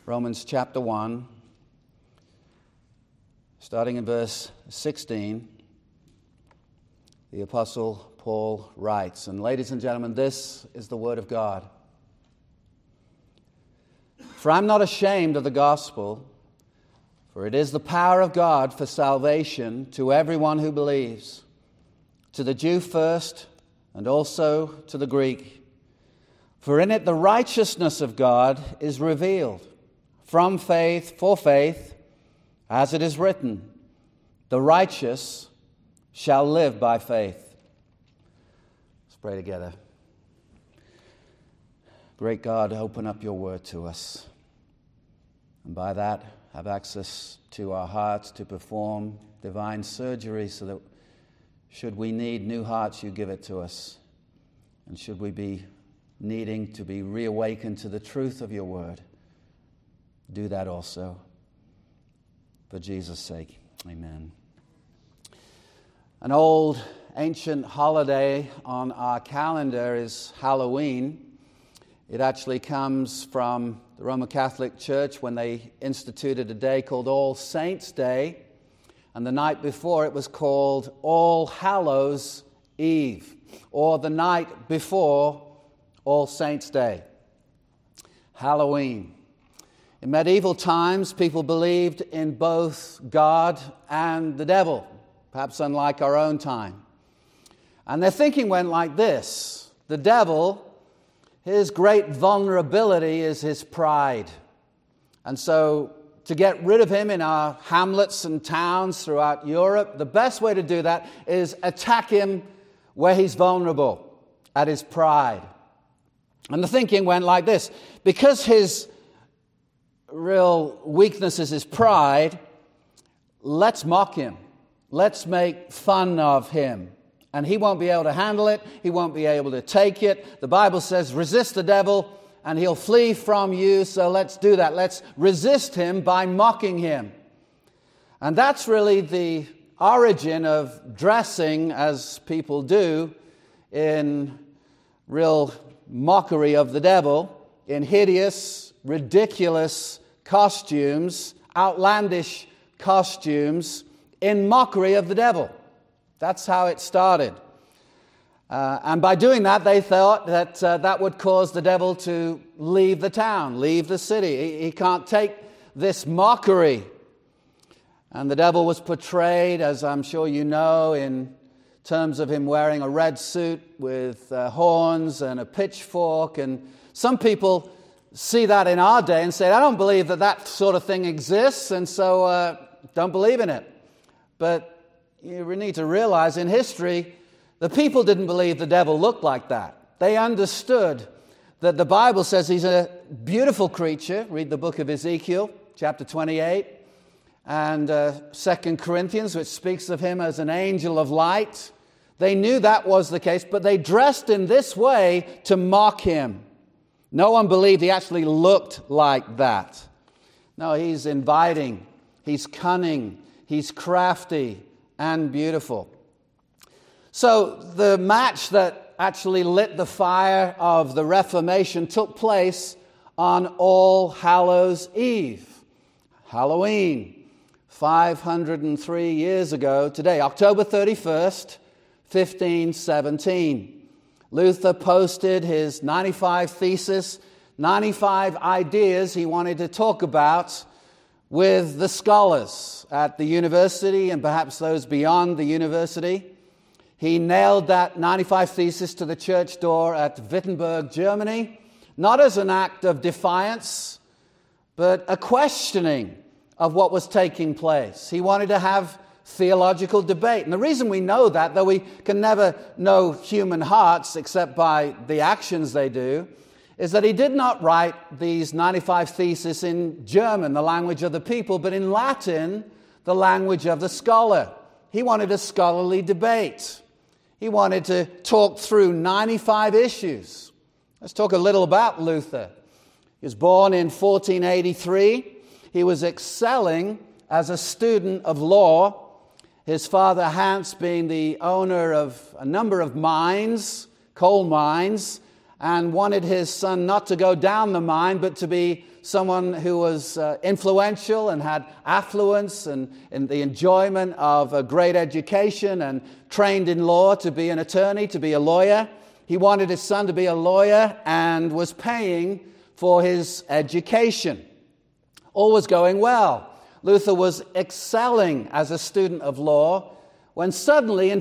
Romans chapter 1, starting in verse 16, the Apostle Paul writes, and ladies and gentlemen, this is the Word of God. For I'm not ashamed of the gospel, for it is the power of God for salvation to everyone who believes, to the Jew first, and also to the Greek. For in it the righteousness of God is revealed, from faith for faith, as it is written, the righteous shall live by faith. Let's pray together. Great God, open up your word to us, and by that have access to our hearts to perform divine surgery, so that should we need new hearts, you give it to us. And should we be needing to be reawakened to the truth of your word, do that also. For Jesus' sake, amen. An old ancient holiday on our calendar is Halloween. It actually comes from the Roman Catholic Church when they instituted a day called All Saints' Day. And the night before it was called All Hallows' Eve, or the night before All Saints' Day. Halloween. In medieval times, people believed in both God and the devil, perhaps unlike our own time. And their thinking went like this. The devil, his great vulnerability is his pride. And so to get rid of him in our hamlets and towns throughout Europe, the best way to do that is attack him where he's vulnerable, at his pride. And the thinking went like this. Because his real weakness is his pride, let's mock him. Let's make fun of him. And he won't be able to handle it. He won't be able to take it. The Bible says, resist the devil and he'll flee from you. So let's do that. Let's resist him by mocking him. And that's really the origin of dressing, as people do, in real mockery of the devil, in hideous, ridiculous costumes, outlandish costumes, in mockery of the devil. That's how it started. And by doing that, they thought that that would cause the devil to leave the town, leave the city. He can't take this mockery. And the devil was portrayed, as I'm sure you know, in terms of him wearing a red suit with horns and a pitchfork. And some people see that in our day and say, I don't believe that that sort of thing exists, and so don't believe in it. But you need to realize in history, the people didn't believe the devil looked like that. They understood that the Bible says he's a beautiful creature. Read the book of Ezekiel, chapter 28, and 2 Corinthians, which speaks of him as an angel of light. They knew that was the case, but they dressed in this way to mock him. No one believed he actually looked like that. No, he's inviting, he's cunning, he's crafty and beautiful. So the match that actually lit the fire of the Reformation took place on All Hallows' Eve, Halloween, 503 years ago today, October 31st, 1517. Luther posted his 95 thesis, 95 ideas he wanted to talk about with the scholars at the university and perhaps those beyond the university. He nailed that 95 thesis to the church door at Wittenberg, Germany, not as an act of defiance, but a questioning of what was taking place. He wanted to have theological debate. And the reason we know that, though we can never know human hearts except by the actions they do, is that he did not write these 95 theses in German, the language of the people, but in Latin, the language of the scholar. He wanted a scholarly debate. He wanted to talk through 95 issues. Let's talk a little about Luther. He was born in 1483. He was excelling as a student of law. His father, Hans, being the owner of a number of mines, coal mines, and wanted his son not to go down the mine, but to be someone who was influential and had affluence and the enjoyment of a great education and trained in law to be an attorney, to be a lawyer. He wanted his son to be a lawyer and was paying for his education. All was going well. Luther was excelling as a student of law when suddenly in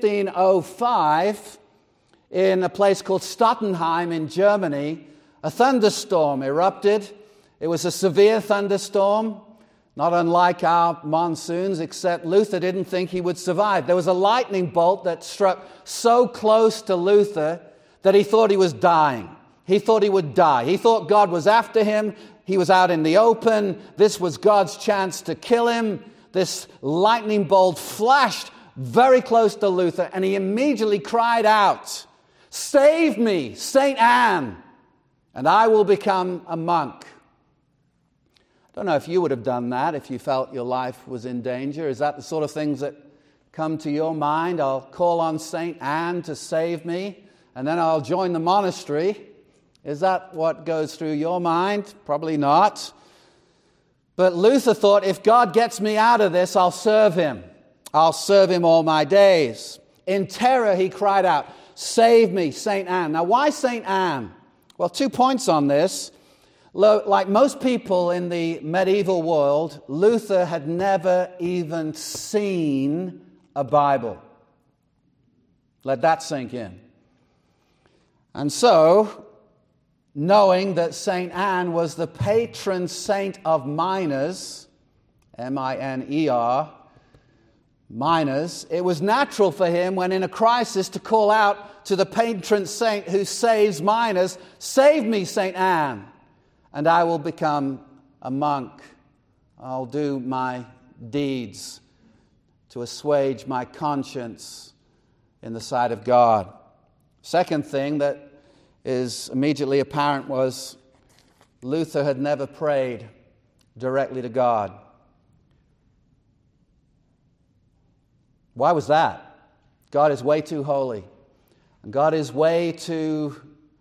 1505, in a place called Stottenheim in Germany, a thunderstorm erupted. It was a severe thunderstorm, not unlike our monsoons, except Luther didn't think he would survive. There was a lightning bolt that struck so close to Luther that he thought he was dying. He thought he would die. He thought God was after him. He was out in the open. This was God's chance to kill him. This lightning bolt flashed very close to Luther, and he immediately cried out, "Save me, St. Anne, and I will become a monk." I don't know if you would have done that if you felt your life was in danger. Is that the sort of things that come to your mind? I'll call on St. Anne to save me, and then I'll join the monastery. Is that what goes through your mind? Probably not. But Luther thought, if God gets me out of this, I'll serve him. I'll serve him all my days. In terror, he cried out, "Save me, St. Anne." Now, why St. Anne? Well, 2 points on this. Like most people in the medieval world, Luther had never even seen a Bible. Let that sink in. And so, knowing that St. Anne was the patron saint of miners, M-I-N-E-R, miners, it was natural for him when in a crisis to call out to the patron saint who saves miners, "Save me, St. Anne, and I will become a monk. I'll do my deeds to assuage my conscience in the sight of God." Second thing that is immediately apparent was Luther had never prayed directly to God. Why was that? God is way too holy. And God is way too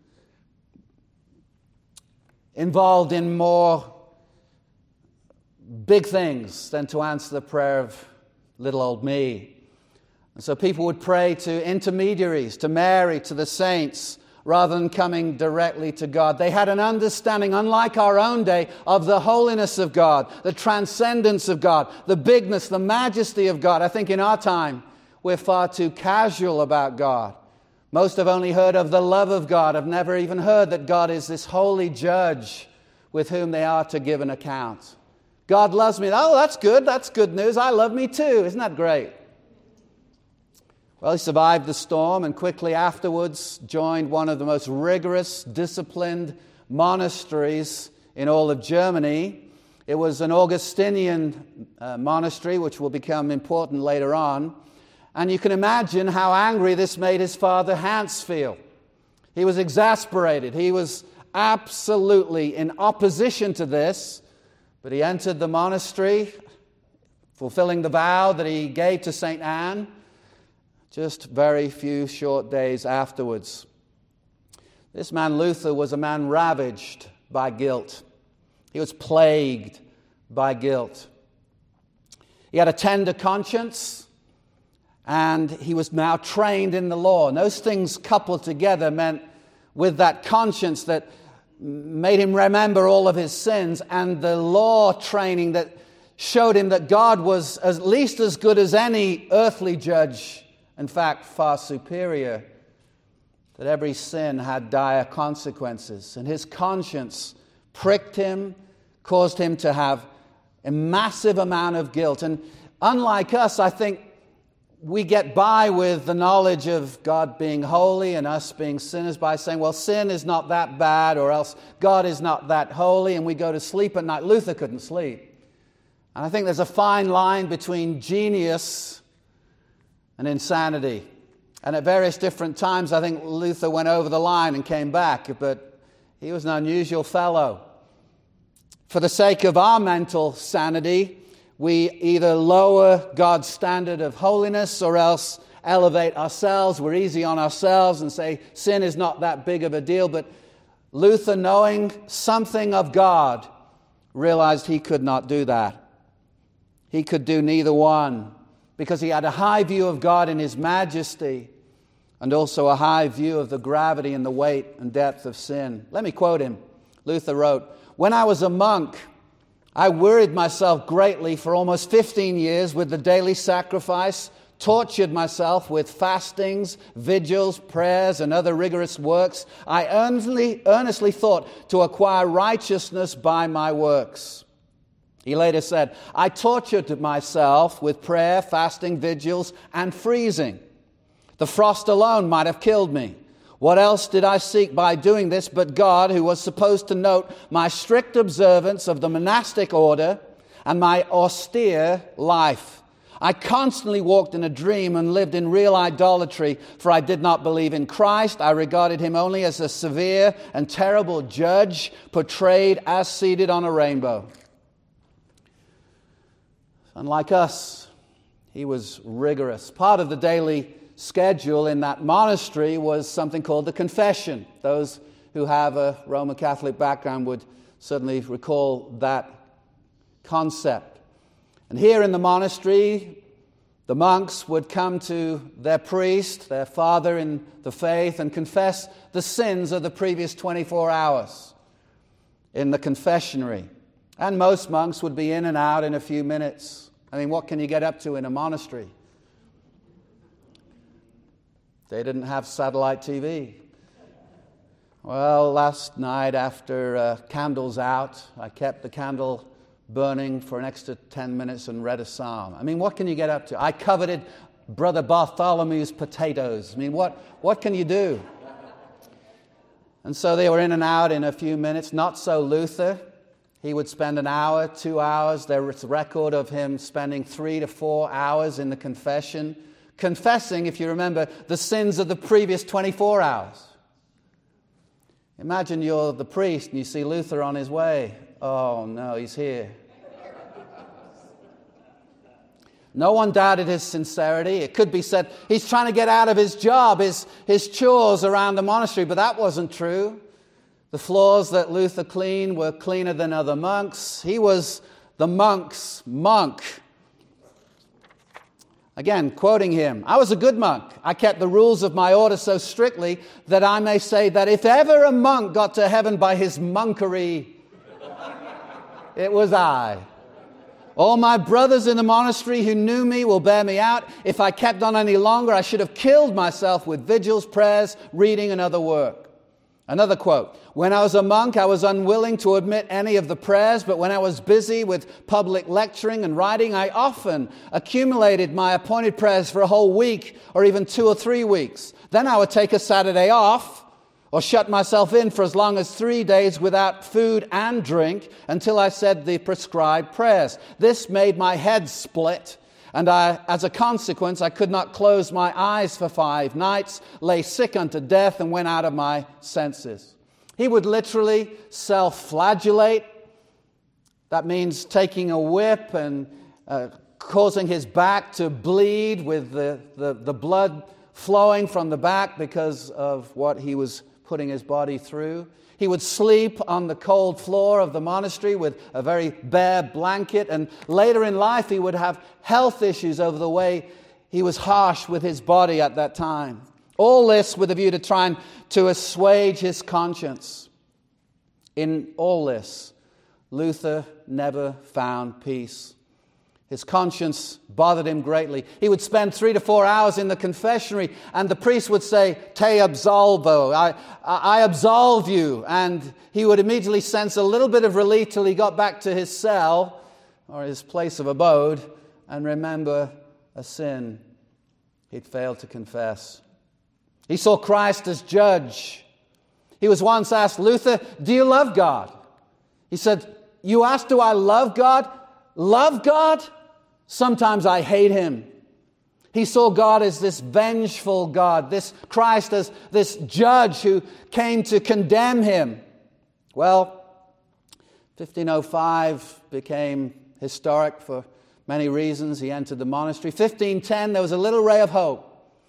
involved in more big things than to answer the prayer of little old me. And so people would pray to intermediaries, to Mary, to the saints, rather than coming directly to God. They had an understanding, unlike our own day, of the holiness of God, the transcendence of God, the bigness, the majesty of God. I think in our time, we're far too casual about God. Most have only heard of the love of God, have never even heard that God is this holy judge with whom they are to give an account. God loves me. Oh, that's good news. I love me too. Isn't that great? Well, he survived the storm and quickly afterwards joined one of the most rigorous, disciplined monasteries in all of Germany. It was an Augustinian monastery, which will become important later on. And you can imagine how angry this made his father Hans feel. He was exasperated. He was absolutely in opposition to this. But he entered the monastery, fulfilling the vow that he gave to St. Anne, just very few short days afterwards. This man Luther was a man ravaged by guilt. He was plagued by guilt. He had a tender conscience, and he was now trained in the law. And those things coupled together meant with that conscience that made him remember all of his sins, and the law training that showed him that God was at least as good as any earthly judge, in fact, far superior, that every sin had dire consequences. And his conscience pricked him, caused him to have a massive amount of guilt. And unlike us, I think we get by with the knowledge of God being holy and us being sinners by saying, well, sin is not that bad, or else God is not that holy, and we go to sleep at night. Luther couldn't sleep. And I think there's a fine line between genius and insanity. And at various different times, I think Luther went over the line and came back, but he was an unusual fellow. For the sake of our mental sanity, we either lower God's standard of holiness or else elevate ourselves. We're easy on ourselves and say sin is not that big of a deal. But Luther, knowing something of God, realized he could not do that. He could do neither one, because he had a high view of God in his majesty and also a high view of the gravity and the weight and depth of sin. Let me quote him. Luther wrote, "When I was a monk, I worried myself greatly for almost 15 years with the daily sacrifice, tortured myself with fastings, vigils, prayers, and other rigorous works. I earnestly thought to acquire righteousness by my works." He later said, "I tortured myself with prayer, fasting, vigils, and freezing. The frost alone might have killed me. What else did I seek by doing this but God, who was supposed to note my strict observance of the monastic order and my austere life? I constantly walked in a dream and lived in real idolatry, for I did not believe in Christ. I regarded him only as a severe and terrible judge, portrayed as seated on a rainbow." Unlike us, he was rigorous. Part of the daily schedule in that monastery was something called the confession. Those who have a Roman Catholic background would certainly recall that concept. And here in the monastery, the monks would come to their priest, their father in the faith, and confess the sins of the previous 24 hours in the confessionary. And most monks would be in and out in a few minutes. I mean, what can you get up to in a monastery? They didn't have satellite TV. Well, last night after candles out, I kept the candle burning for an extra 10 minutes and read a psalm. I mean, what can you get up to? I coveted Brother Bartholomew's potatoes. I mean, what can you do? And so they were in and out in a few minutes. Not so Luther. He would spend an hour, 2 hours. There was a record of him spending 3 to 4 hours in the confession, confessing, if you remember, the sins of the previous 24 hours. Imagine you're the priest and you see Luther on his way. Oh no, he's here. No one doubted his sincerity. It could be said he's trying to get out of his job, his chores around the monastery, but that wasn't true. The floors that Luther cleaned were cleaner than other monks. He was the monk's monk. Again, quoting him, "I was a good monk. I kept the rules of my order so strictly that I may say that if ever a monk got to heaven by his monkery, it was I. All my brothers in the monastery who knew me will bear me out. If I kept on any longer, I should have killed myself with vigils, prayers, reading, and other work." Another quote, "When I was a monk, I was unwilling to admit any of the prayers, but when I was busy with public lecturing and writing, I often accumulated my appointed prayers for a whole week or even 2 or 3 weeks. Then I would take a Saturday off or shut myself in for as long as 3 days without food and drink until I said the prescribed prayers. This made my head split. And as a consequence, I could not close my eyes for 5 nights, lay sick unto death, and went out of my senses." He would literally self-flagellate. That means taking a whip and causing his back to bleed with the blood flowing from the back because of what he was putting his body through. He would sleep on the cold floor of the monastery with a very bare blanket, and later in life he would have health issues over the way he was harsh with his body at that time. All this with a view to trying to assuage his conscience. In all this, Luther never found peace. His conscience bothered him greatly. He would spend 3 to 4 hours in the confessionary, and the priest would say, "Te absolvo," I absolve you. And he would immediately sense a little bit of relief till he got back to his cell or his place of abode and remember a sin he'd failed to confess. He saw Christ as judge. He was once asked, "Luther, do you love God?" He said, "You ask, do I love God? Love God? Sometimes I hate him." He saw God as this vengeful God, this Christ as this judge who came to condemn him. Well, 1505 became historic for many reasons. He entered the monastery. 1510, there was a little ray of hope.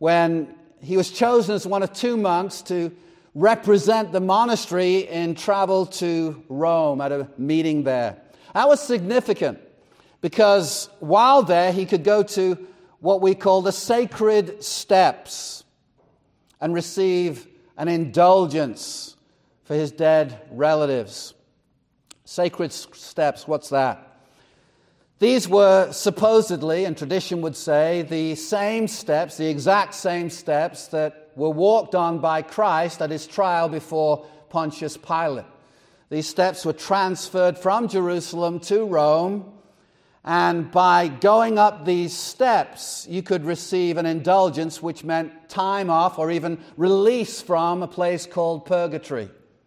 when he was chosen as one of 2 monks to represent the monastery in travel to Rome at a meeting there. That was significant because while there he could go to what we call the sacred steps and receive an indulgence for his dead relatives. Sacred steps, what's that? These were supposedly, and tradition would say, the same steps, the exact same steps that were walked on by Christ at his trial before Pontius Pilate. These steps were transferred from Jerusalem to Rome, and by going up these steps, you could receive an indulgence which meant time off or even release from a place called purgatory.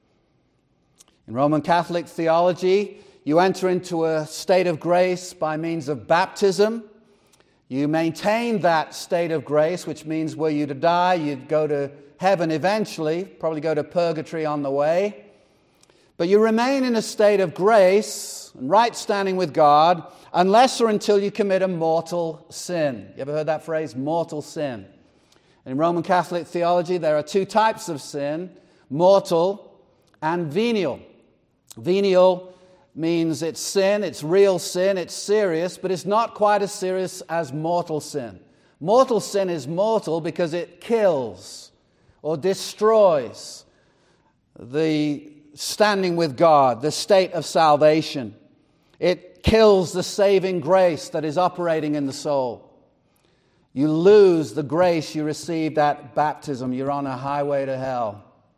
In Roman Catholic theology, you enter into a state of grace by means of baptism. You maintain that state of grace, which means were you to die, you'd go to heaven eventually, probably go to purgatory on the way. But you remain in a state of grace and right standing with God unless or until you commit a mortal sin. You ever heard that phrase, mortal sin? In Roman Catholic theology, there are 2 types of sin, mortal and venial. Venial means it's sin, it's real sin, it's serious, but it's not quite as serious as mortal sin. Mortal sin is mortal because it kills or destroys the standing with God, the state of salvation. It kills the saving grace that is operating in the soul. You lose the grace you received at baptism. You're on a highway to hell.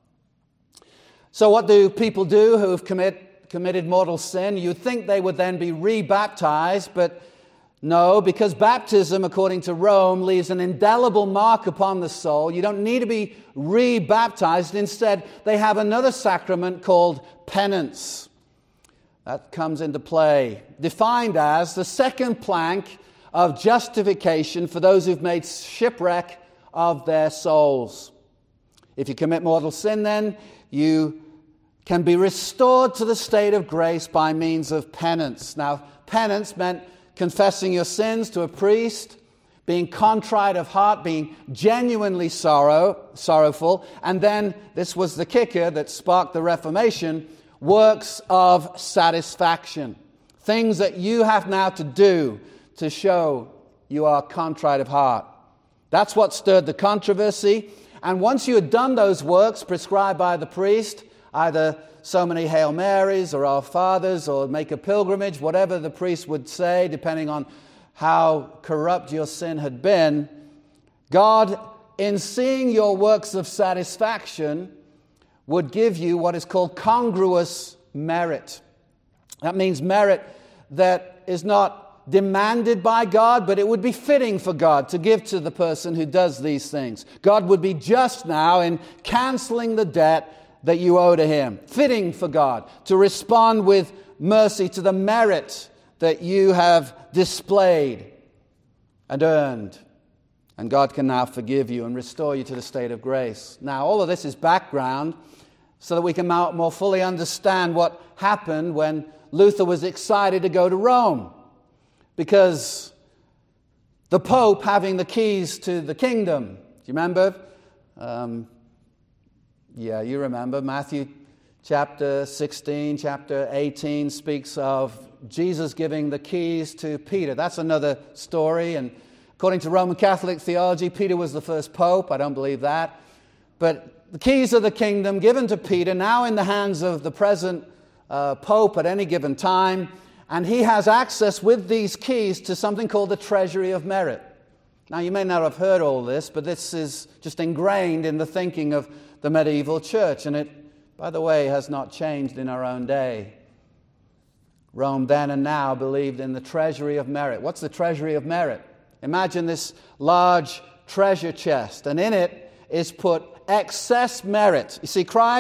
So what do people do who have committed mortal sin? You'd think they would then be rebaptized, but no, because baptism, according to Rome, leaves an indelible mark upon the soul. You don't need to be rebaptized. Instead, they have another sacrament called penance. That comes into play, defined as the second plank of justification for those who've made shipwreck of their souls. If you commit mortal sin, then you can be restored to the state of grace by means of penance. Now, penance meant confessing your sins to a priest, being contrite of heart, being genuinely sorrowful, and then, this was the kicker that sparked the Reformation, works of satisfaction. Things that you have now to do to show you are contrite of heart. That's what stirred the controversy. And once you had done those works prescribed by the priest, either so many Hail Marys or Our Fathers or make a pilgrimage, whatever the priest would say, depending on how corrupt your sin had been, God, in seeing your works of satisfaction, would give you what is called congruous merit. That means merit that is not demanded by God, but it would be fitting for God to give to the person who does these things. God would be just now in canceling the debt that you owe to him. Fitting for God to respond with mercy to the merit that you have displayed and earned. And God can now forgive you and restore you to the state of grace. Now, all of this is background so that we can more fully understand what happened when Luther was excited to go to Rome. Because the Pope having the keys to the kingdom, do you remember? Yeah, you remember. Matthew chapter 16, chapter 18 speaks of Jesus giving the keys to Peter. That's another story. And according to Roman Catholic theology, Peter was the first pope. I don't believe that. But the keys of the kingdom given to Peter, now in the hands of the present pope at any given time. And he has access with these keys to something called the treasury of merit. Now, you may not have heard all this, but this is just ingrained in the thinking of the medieval church. And it, by the way, has not changed in our own day. Rome then and now believed in the treasury of merit. What's the treasury of merit? Imagine this large treasure chest, and in it is put excess merit. You see, Christ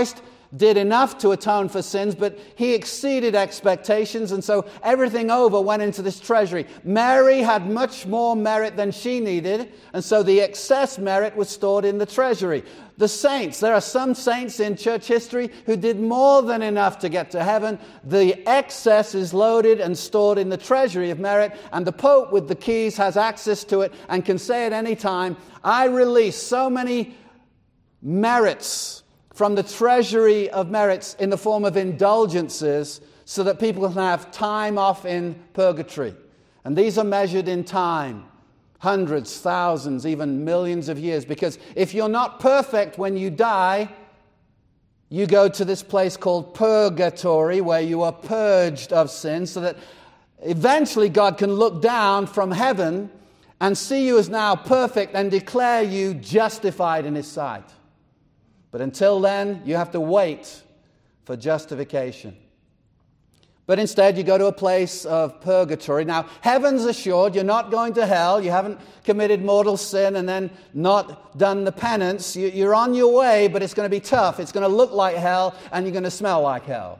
did enough to atone for sins, but he exceeded expectations, and so everything over went into this treasury. Mary had much more merit than she needed, and so the excess merit was stored in the treasury. The saints, there are some saints in church history who did more than enough to get to heaven. The excess is loaded and stored in the treasury of merit, and the Pope with the keys has access to it and can say at any time, I release so many merits from the treasury of merits in the form of indulgences so that people can have time off in purgatory. And these are measured in time, hundreds, thousands, even millions of years. Because if you're not perfect when you die, you go to this place called purgatory where you are purged of sin so that eventually God can look down from heaven and see you as now perfect and declare you justified in His sight. But until then, you have to wait for justification. But instead, you go to a place of purgatory. Now, heaven's assured, you're not going to hell. You haven't committed mortal sin and then not done the penance. You're on your way, but it's going to be tough. It's going to look like hell, and you're going to smell like hell.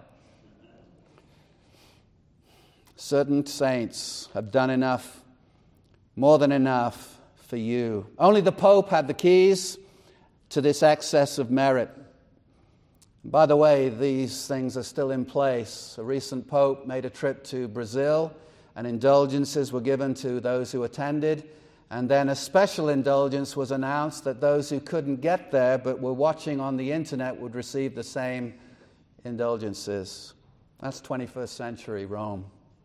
Certain saints have done enough, more than enough for you. Only the Pope had the keys to this excess of merit. By the way, these things are still in place. A recent Pope made a trip to Brazil, and indulgences were given to those who attended. And then a special indulgence was announced that those who couldn't get there but were watching on the internet would receive the same indulgences. That's 21st century Rome.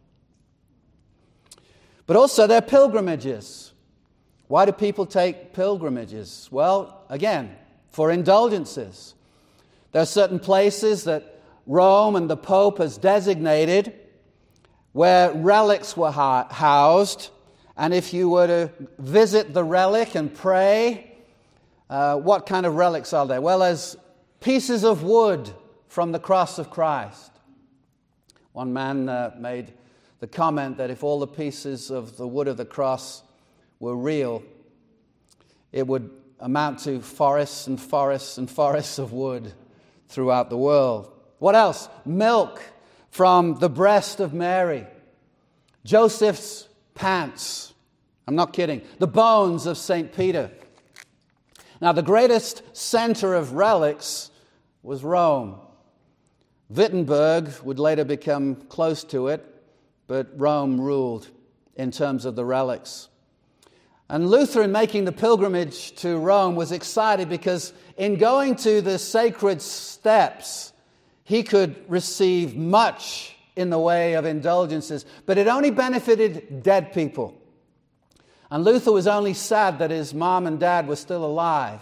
But also there are pilgrimages. Why do people take pilgrimages? Well, again, for indulgences. There are certain places that Rome and the Pope has designated where relics were housed. And if you were to visit the relic and pray, what kind of relics are there? Well, there's pieces of wood from the cross of Christ. One man made the comment that if all the pieces of the wood of the cross were real, it would amount to forests and forests and forests of wood throughout the world. What else? Milk from the breast of Mary. Joseph's pants. I'm not kidding. The bones of St. Peter. Now, the greatest center of relics was Rome. Wittenberg would later become close to it, but Rome ruled in terms of the relics. And Luther, in making the pilgrimage to Rome, was excited because in going to the sacred steps, he could receive much in the way of indulgences, but it only benefited dead people. And Luther was only sad that his mom and dad were still alive.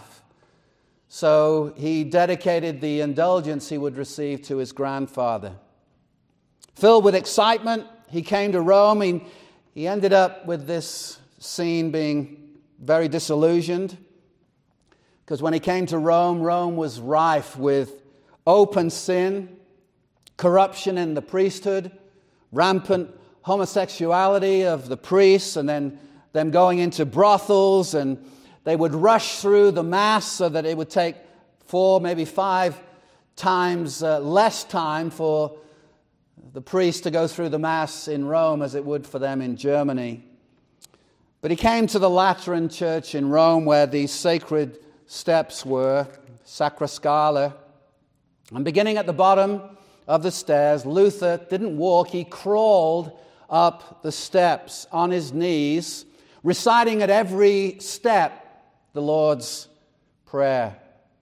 So he dedicated the indulgence he would receive to his grandfather. Filled with excitement, he came to Rome. He ended up with this scene being very disillusioned, because when he came to Rome, Rome was rife with open sin, corruption in the priesthood, rampant homosexuality of the priests, and then them going into brothels, and they would rush through the Mass so that it would take 4, maybe 5 times less time for the priest to go through the Mass in Rome as it would for them in Germany. But he came to the Lateran Church in Rome where these sacred steps were, Sacra Scala. And beginning at the bottom of the stairs, Luther didn't walk, he crawled up the steps on his knees, reciting at every step the Lord's Prayer.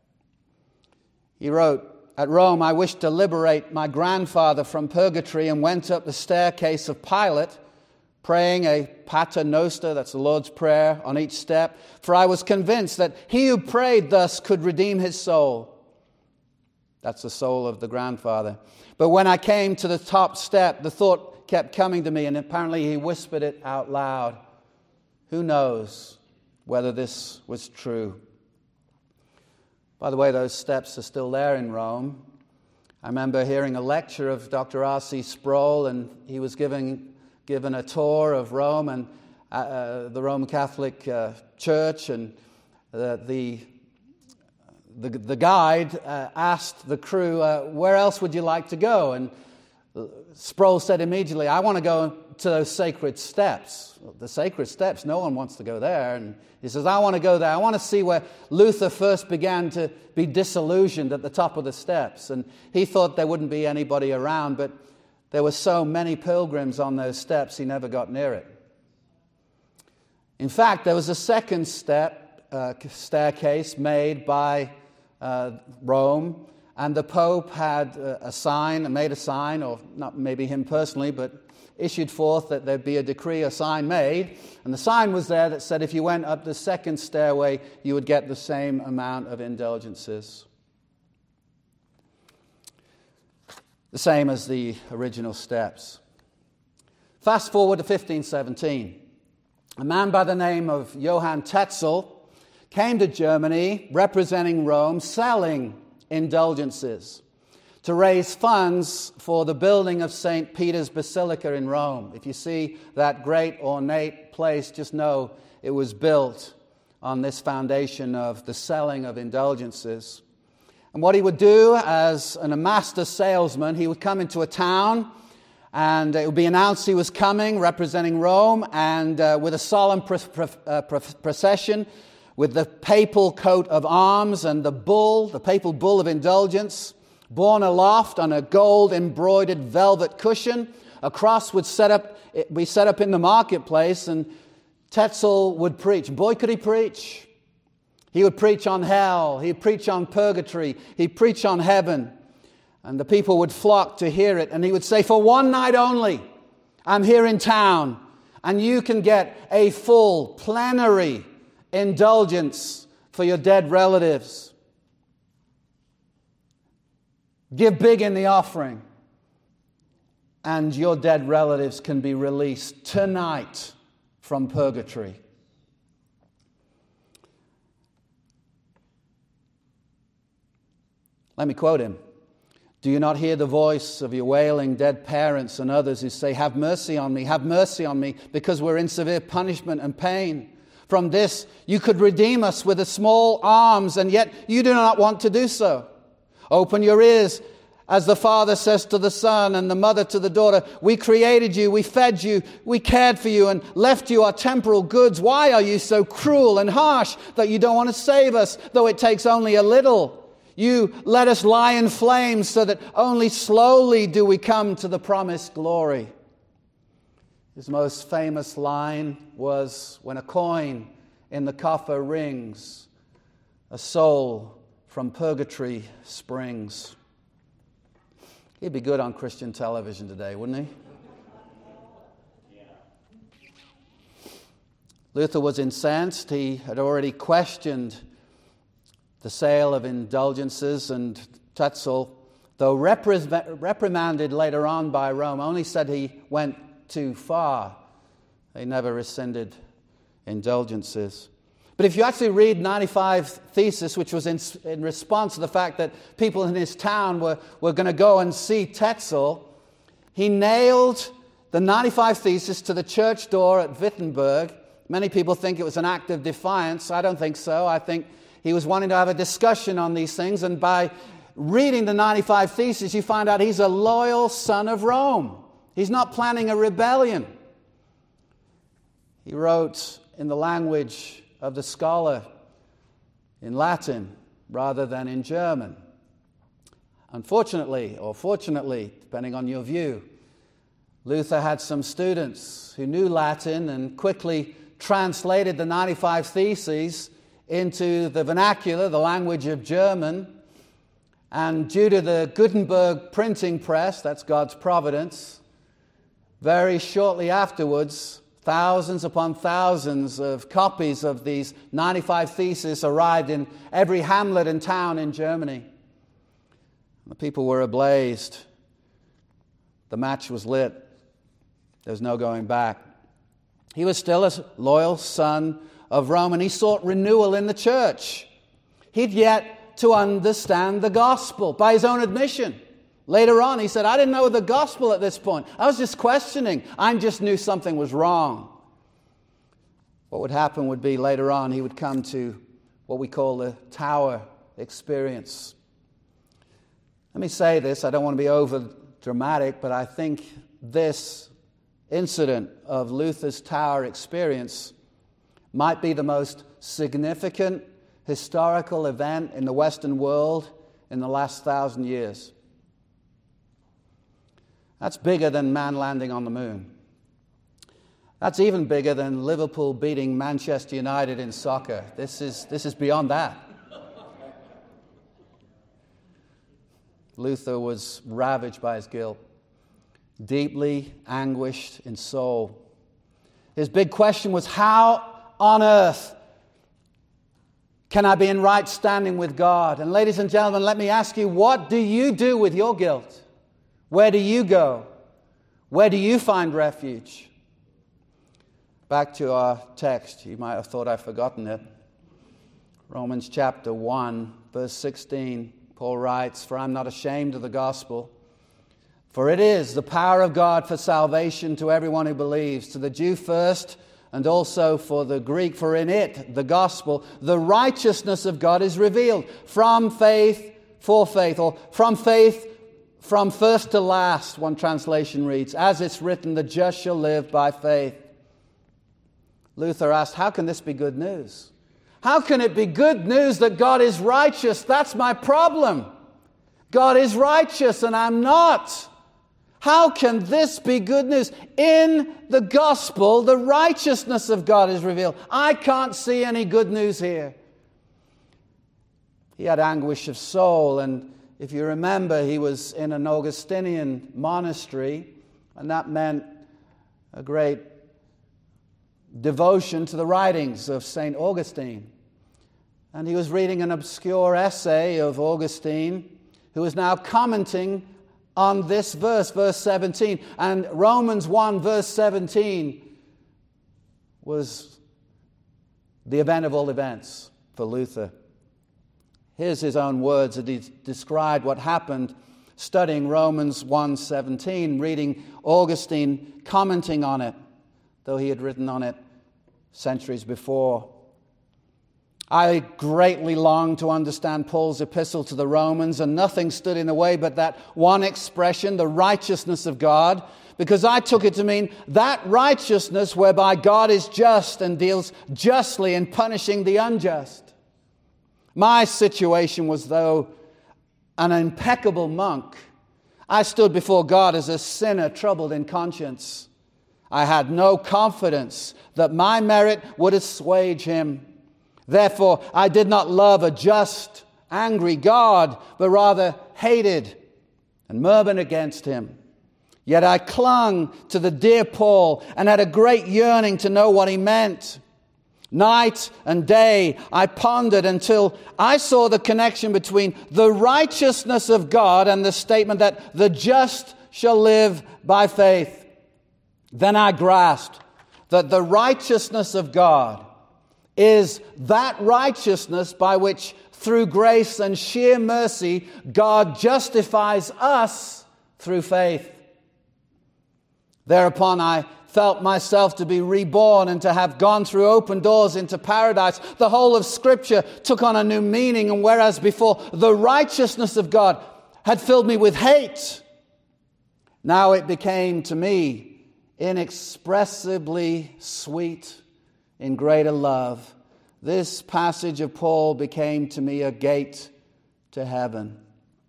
He wrote, "At Rome I wished to liberate my grandfather from purgatory and went up the staircase of Pilate, praying a Pater Noster, that's the Lord's Prayer, on each step, for I was convinced that he who prayed thus could redeem his soul." That's the soul of the grandfather. "But when I came to the top step, the thought kept coming to me," and apparently he whispered it out loud. Who knows whether this was true? By the way, those steps are still there in Rome. I remember hearing a lecture of Dr. R.C. Sproul, and he was given a tour of Rome and the Roman Catholic Church and the the guide asked the crew, where else would you like to go? And Sproul said immediately, I want to go to those sacred steps. The sacred steps, no one wants to go there. And he says, I want to go there. I want to see where Luther first began to be disillusioned at the top of the steps. And he thought there wouldn't be anybody around, but there were so many pilgrims on those steps, he never got near it. In fact, there was a second staircase made by Rome, and the Pope had made a sign, or not maybe him personally, but issued forth that there'd be a decree, a sign made, and the sign was there that said if you went up the second stairway, you would get the same amount of indulgences. The same as the original steps. Fast forward to 1517. A man by the name of Johann Tetzel came to Germany representing Rome, selling indulgences to raise funds for the building of St. Peter's Basilica in Rome. If you see that great ornate place, just know it was built on this foundation of the selling of indulgences. And what he would do as a master salesman, he would come into a town and it would be announced he was coming, representing Rome, and with a solemn procession, with the papal coat of arms and the papal bull of indulgence, borne aloft on a gold-embroidered velvet cushion. A cross would be set up in the marketplace, and Tetzel would preach. Boy, could he preach. He would preach on hell. He'd preach on purgatory. He'd preach on heaven. And the people would flock to hear it. And he would say, for one night only, I'm here in town, and you can get a full, plenary indulgence for your dead relatives. Give big in the offering, and your dead relatives can be released tonight from purgatory. Let me quote him. Do you not hear the voice of your wailing dead parents and others who say, have mercy on me, because we're in severe punishment and pain? From this you could redeem us with a small alms, and yet you do not want to do so. Open your ears, as the father says to the son and the mother to the daughter. We created you, we fed you, we cared for you and left you our temporal goods. Why are you so cruel and harsh that you don't want to save us, though it takes only a little? You let us lie in flames so that only slowly do we come to the promised glory. His most famous line was, when a coin in the coffer rings, a soul from purgatory springs. He'd be good on Christian television today, wouldn't he? Luther was incensed. He had already questioned the sale of indulgences, and Tetzel, though reprimanded later on by Rome, only said he went too far. They never rescinded indulgences. But if you actually read 95 Thesis, which was in response to the fact that people in his town were going to go and see Tetzel, he nailed the 95 Thesis to the church door at Wittenberg. Many people think it was an act of defiance. I don't think so. I think he was wanting to have a discussion on these things, and by reading the 95 Theses, you find out he's a loyal son of Rome. He's not planning a rebellion. He wrote in the language of the scholar, in Latin rather than in German. Unfortunately, or fortunately, depending on your view, Luther had some students who knew Latin and quickly translated the 95 Theses into the vernacular, the language of German. And due to the Gutenberg printing press, that's God's providence, very shortly afterwards, thousands upon thousands of copies of these 95 Theses arrived in every hamlet and town in Germany. The people were ablaze. The match was lit. There was no going back. He was still a loyal son of Rome, and he sought renewal in the church. He'd yet to understand the gospel by his own admission. Later on, he said, I didn't know the gospel at this point. I was just questioning. I just knew something was wrong. What would happen would be later on, he would come to what we call the Tower experience. Let me say this, I don't want to be over dramatic, but I think this incident of Luther's tower experience might be the most significant historical event in the Western world in the last 1,000 years. That's bigger than man landing on the moon. That's even bigger than Liverpool beating Manchester United in soccer. This is beyond that. Luther was ravaged by his guilt, deeply anguished in soul. His big question was, how on earth can I be in right standing with God? And ladies and gentlemen, let me ask you, what do you do with your guilt? Where do you go? Where do you find refuge? Back to our text. You might have thought I'd forgotten it. Romans chapter 1, verse 16. Paul writes, "For I'm not ashamed of the gospel, for it is the power of God for salvation to everyone who believes, to the Jew first, and also for the Greek. For in it, the gospel, the righteousness of God is revealed from faith for faith," or from faith from first to last, one translation reads, "As it's written, the just shall live by faith." Luther asked, how can this be good news? How can it be good news that God is righteous? That's my problem. God is righteous and I'm not. How can this be good news? In the gospel, the righteousness of God is revealed. I can't see any good news here. He had anguish of soul, and if you remember, he was in an Augustinian monastery, and that meant a great devotion to the writings of St. Augustine. And he was reading an obscure essay of Augustine, who is now commenting on this verse, verse 17. And Romans 1, verse 17 was the event of all events for Luther. Here's his own words that he described what happened studying Romans 1:17, reading Augustine commenting on it, though he had written on it centuries before. "I greatly longed to understand Paul's epistle to the Romans, and nothing stood in the way but that one expression, the righteousness of God, because I took it to mean that righteousness whereby God is just and deals justly in punishing the unjust. My situation was though an impeccable monk. I stood before God as a sinner troubled in conscience. I had no confidence that my merit would assuage him. Therefore, I did not love a just, angry God, but rather hated and murmured against him. Yet I clung to the dear Paul and had a great yearning to know what he meant. Night and day I pondered until I saw the connection between the righteousness of God and the statement that the just shall live by faith. Then I grasped that the righteousness of God is that righteousness by which, through grace and sheer mercy, God justifies us through faith. Thereupon I felt myself to be reborn and to have gone through open doors into paradise. The whole of Scripture took on a new meaning, and whereas before the righteousness of God had filled me with hate, now it became to me inexpressibly sweet in greater love. This passage of Paul became to me a gate to heaven.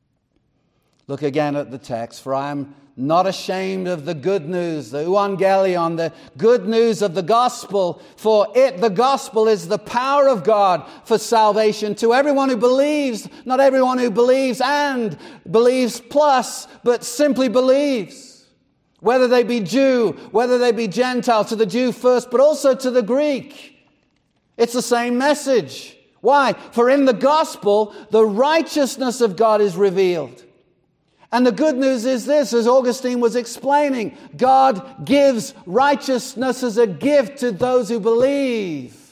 Look again at the text. "For I am not ashamed of the good news," the euangelion, the good news of the gospel. "For it, the gospel, is the power of God for salvation to everyone who believes." Not everyone who believes and believes plus, but simply believes. Whether they be Jew, whether they be Gentile, to the Jew first, but also to the Greek. It's the same message. Why? For in the gospel, the righteousness of God is revealed. And the good news is this, as Augustine was explaining, God gives righteousness as a gift to those who believe.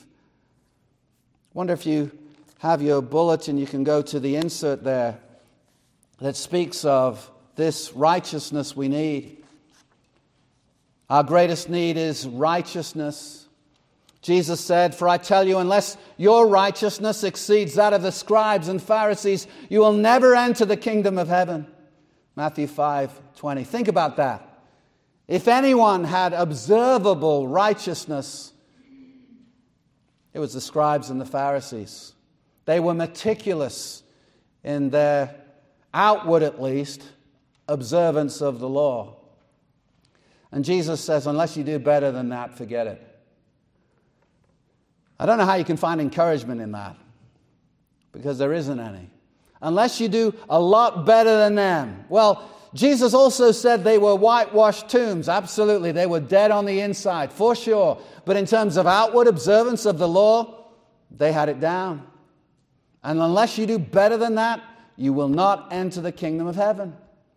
I wonder if you have your bulletin, you can go to the insert there that speaks of this righteousness we need. Our greatest need is righteousness. Jesus said, "For I tell you, unless your righteousness exceeds that of the scribes and Pharisees, you will never enter the kingdom of heaven." Matthew 5:20. Think about that. If anyone had observable righteousness, it was the scribes and the Pharisees. They were meticulous in their outward, at least, observance of the law. And Jesus says, unless you do better than that, forget it. I don't know how you can find encouragement in that, because there isn't any. Unless you do a lot better than them. Well, Jesus also said they were whitewashed tombs. Absolutely, they were dead on the inside, for sure. But in terms of outward observance of the law, they had it down. And unless you do better than that, you will not enter the kingdom of heaven.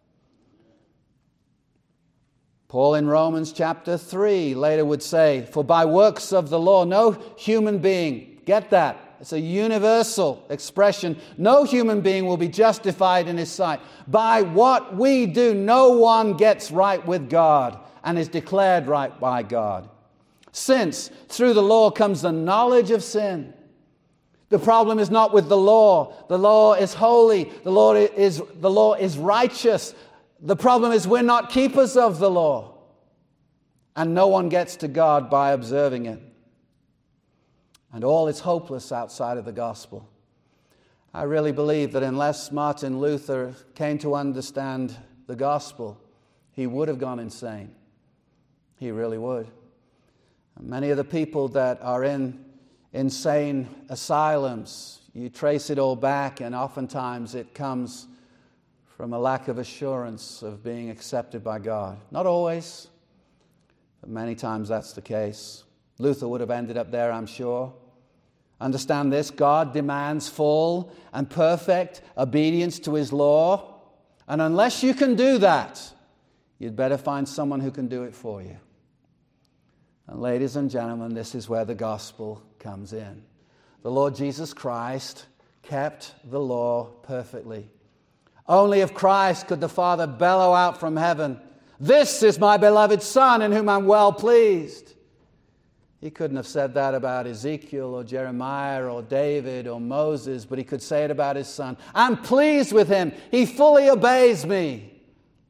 Paul in Romans chapter 3 later would say, "For by works of the law, no human being," get that, it's a universal expression, "no human being will be justified in his sight. By what we do, no one gets right with God and is declared right by God. Since through the law comes the knowledge of sin." The problem is not with the law. The law is holy. The law is righteous. The problem is we're not keepers of the law. And no one gets to God by observing it. And all is hopeless outside of the gospel. I really believe that unless Martin Luther came to understand the gospel, he would have gone insane. He really would. And many of the people that are in insane asylums, you trace it all back, and oftentimes it comes from a lack of assurance of being accepted by God. Not always, but many times that's the case. Luther would have ended up there, I'm sure. Understand this: God demands full and perfect obedience to His law. And unless you can do that, you'd better find someone who can do it for you. And ladies and gentlemen, this is where the gospel comes in. The Lord Jesus Christ kept the law perfectly. Only of Christ could the Father bellow out from heaven, "This is my beloved Son in whom I'm well pleased." He couldn't have said that about Ezekiel or Jeremiah or David or Moses, but he could say it about his Son. "I'm pleased with him. He fully obeys me."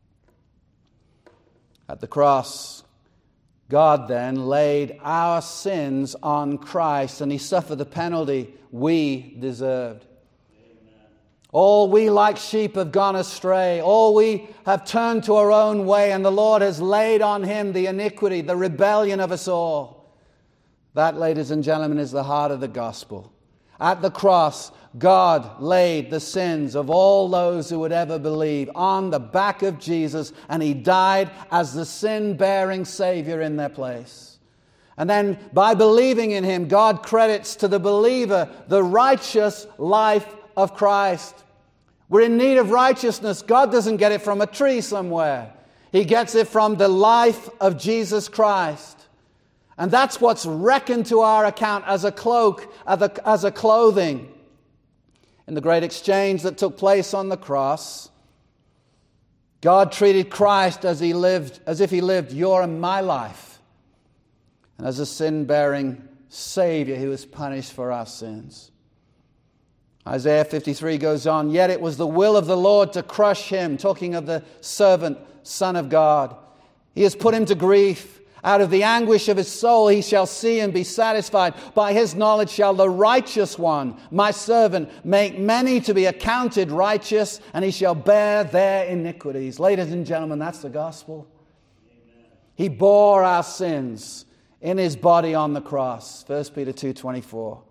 At the cross, God then laid our sins on Christ, and He suffered the penalty we deserved. All we like sheep have gone astray. All we have turned to our own way, and the Lord has laid on Him the iniquity, the rebellion of us all. That, ladies and gentlemen, is the heart of the gospel. At the cross, God laid the sins of all those who would ever believe on the back of Jesus, and He died as the sin-bearing Savior in their place. And then by believing in Him, God credits to the believer the righteous life of Christ. We're in need of righteousness. God doesn't get it from a tree somewhere. He gets it from the life of Jesus Christ. And that's what's reckoned to our account as a cloak, as a clothing. In the great exchange that took place on the cross, God treated Christ as if He lived your and my life. And as a sin-bearing Savior, He was punished for our sins. Isaiah 53 goes on, "Yet it was the will of the Lord to crush Him," talking of the servant, Son of God. "He has put Him to grief. Out of the anguish of His soul He shall see and be satisfied. By His knowledge shall the righteous one, my servant, make many to be accounted righteous, and He shall bear their iniquities." Ladies and gentlemen, that's the gospel. Amen. He bore our sins in His body on the cross. 1 Peter 2:24.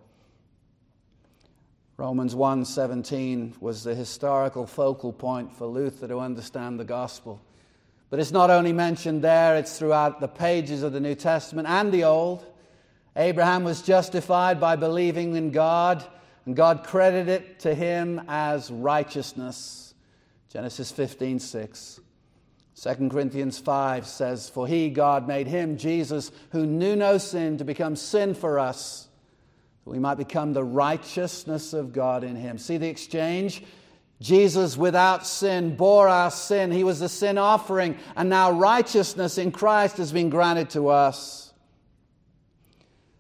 Romans 1:17 was the historical focal point for Luther to understand the gospel. But it's not only mentioned there, it's throughout the pages of the New Testament and the Old. Abraham was justified by believing in God, and God credited it to him as righteousness. Genesis 15:6. 2 Corinthians 5 says, "For He, God, made Him, Jesus, who knew no sin, to become sin for us, that we might become the righteousness of God in Him." See the exchange? Jesus, without sin, bore our sin. He was the sin offering, and now righteousness in Christ has been granted to us.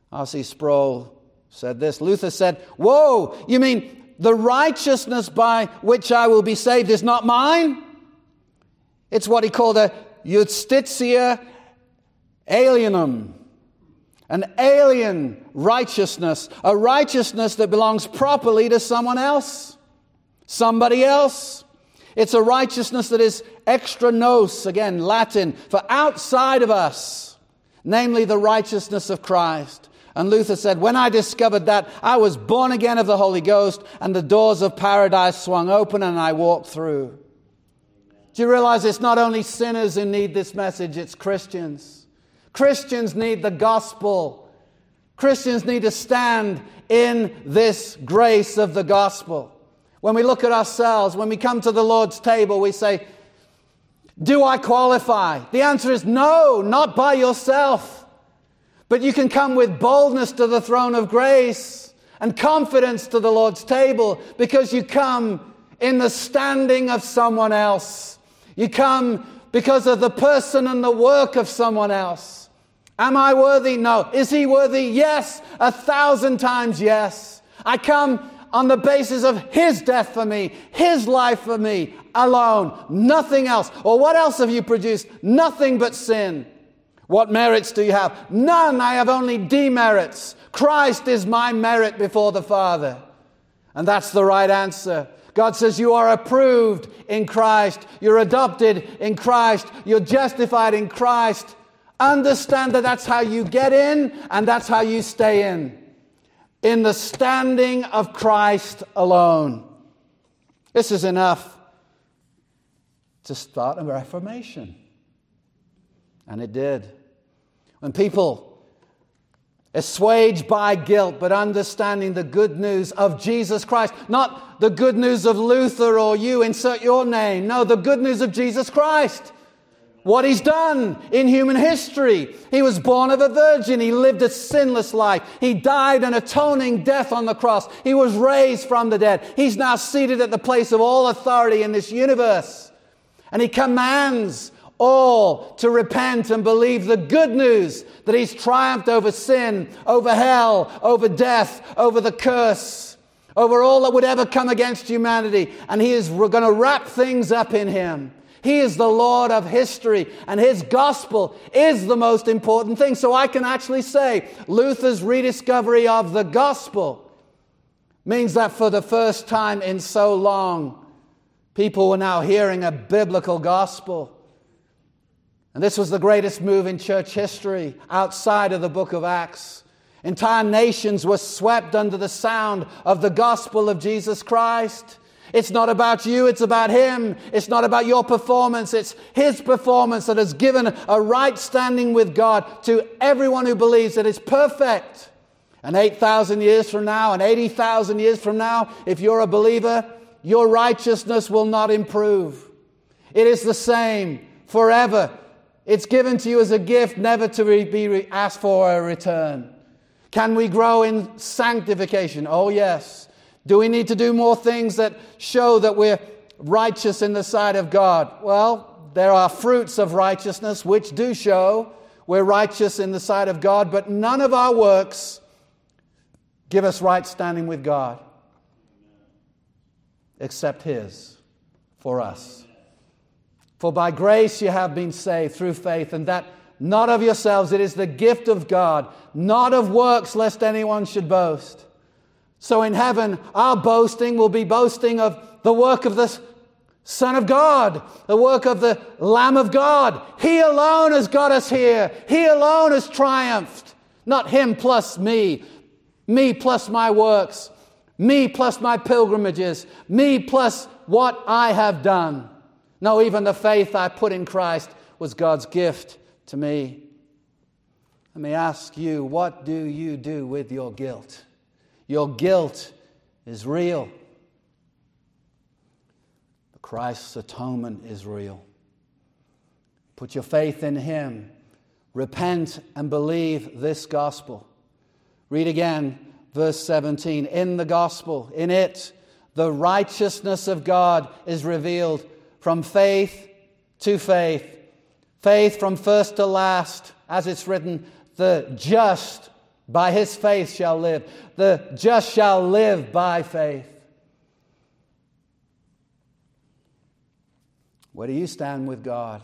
R.C. Sproul said this. Luther said, "Whoa, you mean the righteousness by which I will be saved is not mine?" It's what he called a justitia alienum, an alien righteousness, a righteousness that belongs properly to someone else, somebody else. It's a righteousness that is extra nos, again, Latin, for outside of us, namely the righteousness of Christ. And Luther said, when I discovered that, I was born again of the Holy Ghost, and the doors of paradise swung open and I walked through. Do you realize it's not only sinners who need this message, it's Christians. Christians need the gospel. Christians need to stand in this grace of the gospel. When we look at ourselves, when we come to the Lord's table, we say, do I qualify? The answer is no, not by yourself. But you can come with boldness to the throne of grace and confidence to the Lord's table because you come in the standing of someone else. You come because of the person and the work of someone else. Am I worthy? No. Is he worthy? Yes. 1,000 times yes. I come on the basis of his death for me, his life for me, alone, nothing else. Or what else have you produced? Nothing but sin. What merits do you have? None. I have only demerits. Christ is my merit before the Father. And that's the right answer. God says you are approved in Christ. You're adopted in Christ. You're justified in Christ. Understand that that's how you get in and that's how you stay in the standing of Christ alone. This is enough to start a reformation. And it did. When people, assuaged by guilt, but understanding the good news of Jesus Christ, not the good news of Luther or you, insert your name. No, the good news of Jesus Christ. What he's done in human history. He was born of a virgin. He lived a sinless life. He died an atoning death on the cross. He was raised from the dead. He's now seated at the place of all authority in this universe. And he commands all to repent and believe the good news that he's triumphed over sin, over hell, over death, over the curse, over all that would ever come against humanity. And we're going to wrap things up in him. He is the Lord of history, and his gospel is the most important thing. So I can actually say Luther's rediscovery of the gospel means that for the first time in so long, people were now hearing a biblical gospel. And this was the greatest move in church history outside of the book of Acts. Entire nations were swept under the sound of the gospel of Jesus Christ. It's not about you, it's about him. It's not about your performance, it's his performance that has given a right standing with God to everyone who believes that it's perfect. And 8,000 years from now, and 80,000 years from now, if you're a believer, your righteousness will not improve. It is the same forever. It's given to you as a gift, never to be asked for a return. Can we grow in sanctification? Oh, yes. Do we need to do more things that show that we're righteous in the sight of God? Well, there are fruits of righteousness which do show we're righteous in the sight of God, but none of our works give us right standing with God except his for us. For by grace you have been saved through faith, and that not of yourselves, it is the gift of God, not of works, lest anyone should boast. So in heaven, our boasting will be boasting of the work of the Son of God, the work of the Lamb of God. He alone has got us here. He alone has triumphed. Not him plus me plus my works, me plus my pilgrimages, me plus what I have done. No, even the faith I put in Christ was God's gift to me. Let me ask you, what do you do with your guilt? Your guilt is real. But Christ's atonement is real. Put your faith in him. Repent and believe this gospel. Read again, verse 17. In the gospel, in it, the righteousness of God is revealed from faith to faith. Faith from first to last, as it's written, the just By his faith shall live. The just shall live by faith. Where do you stand with God?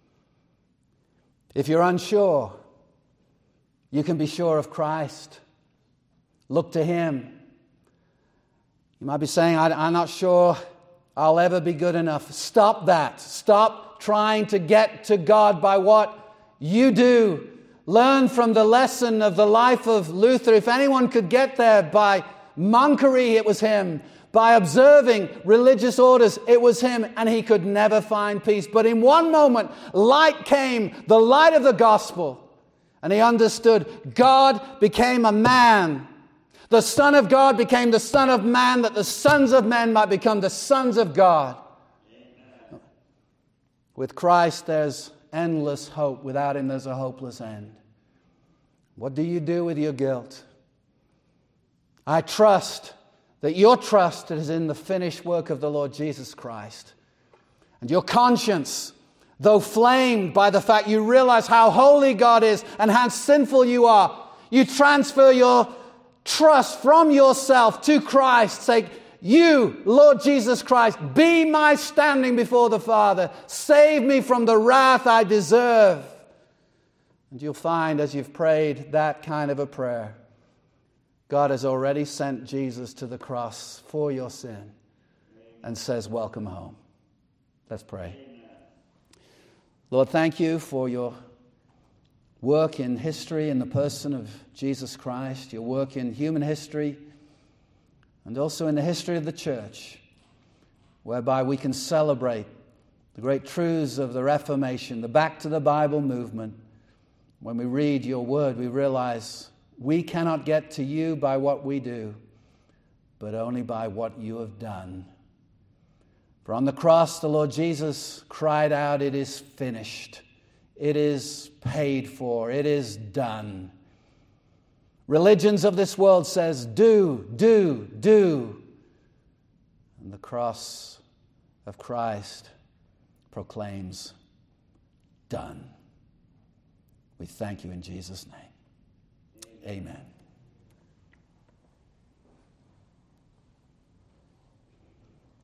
If you're unsure, you can be sure of Christ. Look to him. You might be saying, I'm not sure I'll ever be good enough. Stop that. Stop trying to get to God by what you do. Learn from the lesson of the life of Luther. If anyone could get there by monkery, it was him. By observing religious orders, it was him, and he could never find peace. But in one moment, light came, the light of the gospel, and he understood God became a man. The Son of God became the Son of Man, that the sons of men might become the sons of God. Amen. With Christ, there's endless hope. Without him, there's a hopeless end. What do you do with your guilt? I trust that your trust is in the finished work of the Lord Jesus Christ. And your conscience, though flamed by the fact you realize how holy God is and how sinful you are, you transfer your trust from yourself to Christ. Say, you, Lord Jesus Christ, be my standing before the Father. Save me from the wrath I deserve. And you'll find as you've prayed that kind of a prayer, God has already sent Jesus to the cross for your sin and says, welcome home. Let's pray. Lord, thank you for your work in history in the person of Jesus Christ, your work in human history, and also in the history of the church, whereby we can celebrate the great truths of the Reformation, the Back to the Bible movement. When we read your word, we realize we cannot get to you by what we do, but only by what you have done. For on the cross, the Lord Jesus cried out, it is finished. It is paid for. It is done. Religions of this world says, do. And the cross of Christ proclaims, done. We thank you in Jesus' name. Amen.